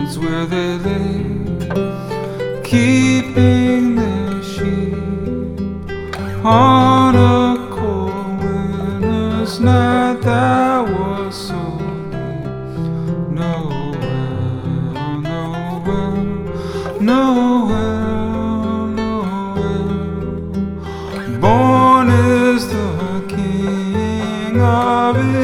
fields where they lay, keeping their sheep on a cold winter's night that was so deep. Noel, Noel, Noel, Noel, born is the King of